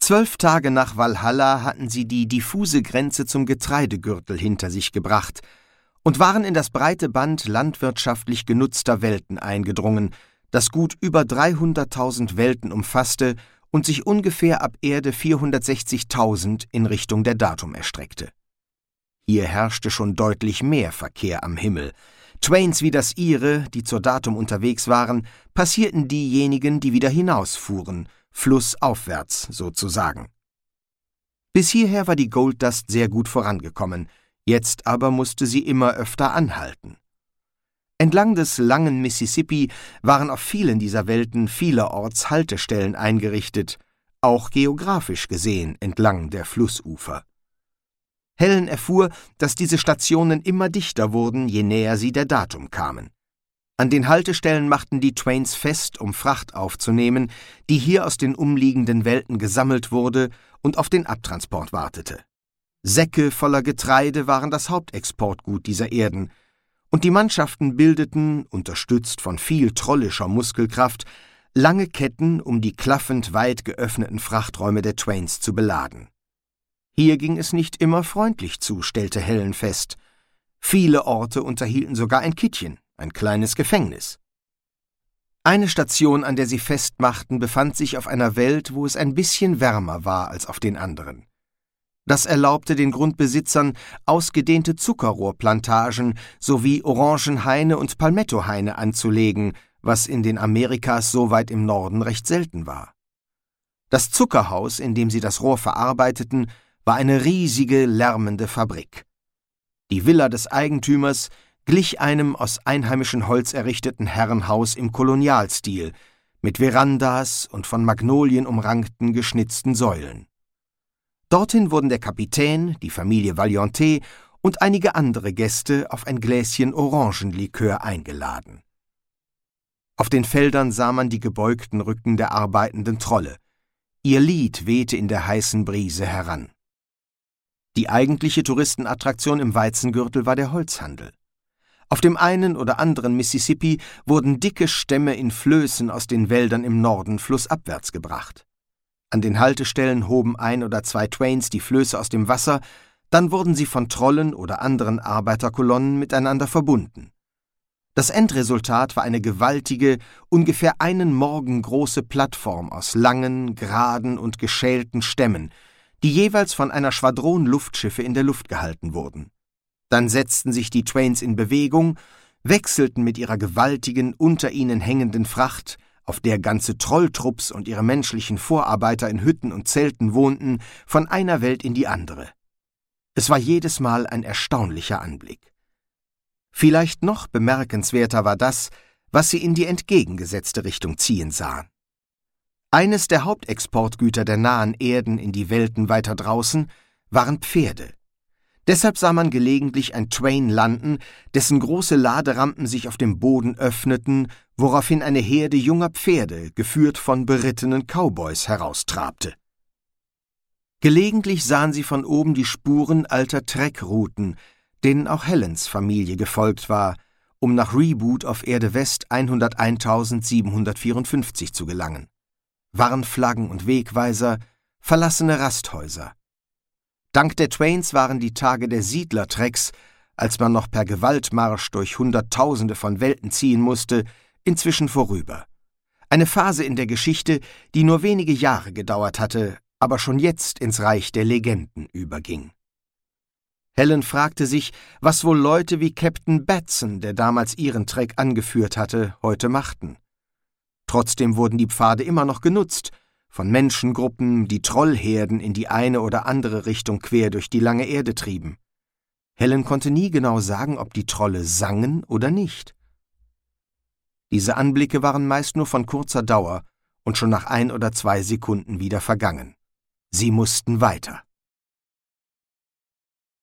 12 Tage nach Valhalla hatten sie die diffuse Grenze zum Getreidegürtel hinter sich gebracht und waren in das breite Band landwirtschaftlich genutzter Welten eingedrungen, das gut über 300.000 Welten umfasste und sich ungefähr ab Erde 460.000 in Richtung der Datum erstreckte. Hier herrschte schon deutlich mehr Verkehr am Himmel. Twains wie das ihre, die zur Datum unterwegs waren, passierten diejenigen, die wieder hinausfuhren, flussaufwärts sozusagen. Bis hierher war die Gold Dust sehr gut vorangekommen, jetzt aber musste sie immer öfter anhalten. Entlang des langen Mississippi waren auf vielen dieser Welten vielerorts Haltestellen eingerichtet, auch geografisch gesehen entlang der Flussufer. Helen erfuhr, dass diese Stationen immer dichter wurden, je näher sie der Datum kamen. An den Haltestellen machten die Twains fest, um Fracht aufzunehmen, die hier aus den umliegenden Welten gesammelt wurde und auf den Abtransport wartete. Säcke voller Getreide waren das Hauptexportgut dieser Erden, und die Mannschaften bildeten, unterstützt von viel trollischer Muskelkraft, lange Ketten, um die klaffend weit geöffneten Frachträume der Twains zu beladen. Hier ging es nicht immer freundlich zu, stellte Helen fest. Viele Orte unterhielten sogar ein Kittchen, ein kleines Gefängnis. Eine Station, an der sie festmachten, befand sich auf einer Welt, wo es ein bisschen wärmer war als auf den anderen. Das erlaubte den Grundbesitzern, ausgedehnte Zuckerrohrplantagen sowie Orangenhaine und Palmettohaine anzulegen, was in den Amerikas so weit im Norden recht selten war. Das Zuckerhaus, in dem sie das Rohr verarbeiteten, war eine riesige, lärmende Fabrik. Die Villa des Eigentümers glich einem aus einheimischem Holz errichteten Herrenhaus im Kolonialstil, mit Verandas und von Magnolien umrankten geschnitzten Säulen. Dorthin wurden der Kapitän, die Familie Valiente und einige andere Gäste auf ein Gläschen Orangenlikör eingeladen. Auf den Feldern sah man die gebeugten Rücken der arbeitenden Trolle. Ihr Lied wehte in der heißen Brise heran. Die eigentliche Touristenattraktion im Weizengürtel war der Holzhandel. Auf dem einen oder anderen Mississippi wurden dicke Stämme in Flößen aus den Wäldern im Norden flussabwärts gebracht. An den Haltestellen hoben 1 oder 2 Twains die Flöße aus dem Wasser, dann wurden sie von Trollen oder anderen Arbeiterkolonnen miteinander verbunden. Das Endresultat war eine gewaltige, ungefähr einen Morgen große Plattform aus langen, geraden und geschälten Stämmen, die jeweils von einer Schwadron Luftschiffe in der Luft gehalten wurden. Dann setzten sich die Twains in Bewegung, wechselten mit ihrer gewaltigen, unter ihnen hängenden Fracht, auf der ganze Trolltrupps und ihre menschlichen Vorarbeiter in Hütten und Zelten wohnten, von einer Welt in die andere. Es war jedes Mal ein erstaunlicher Anblick. Vielleicht noch bemerkenswerter war das, was sie in die entgegengesetzte Richtung ziehen sahen. Eines der Hauptexportgüter der nahen Erden in die Welten weiter draußen waren Pferde. Deshalb sah man gelegentlich ein Twain landen, dessen große Laderampen sich auf dem Boden öffneten, woraufhin eine Herde junger Pferde, geführt von berittenen Cowboys, heraustrabte. Gelegentlich sahen sie von oben die Spuren alter Trekkrouten, denen auch Helens Familie gefolgt war, um nach Reboot auf Erde West 101.754 zu gelangen. Warnflaggen und Wegweiser, verlassene Rasthäuser. Dank der Twains waren die Tage der Siedlertrecks, als man noch per Gewaltmarsch durch Hunderttausende von Welten ziehen musste, inzwischen vorüber. Eine Phase in der Geschichte, die nur wenige Jahre gedauert hatte, aber schon jetzt ins Reich der Legenden überging. Helen fragte sich, was wohl Leute wie Captain Batson, der damals ihren Treck angeführt hatte, heute machten. Trotzdem wurden die Pfade immer noch genutzt, von Menschengruppen, die Trollherden in die eine oder andere Richtung quer durch die lange Erde trieben. Helen konnte nie genau sagen, ob die Trolle sangen oder nicht. Diese Anblicke waren meist nur von kurzer Dauer und schon nach 1 oder 2 Sekunden wieder vergangen. Sie mussten weiter.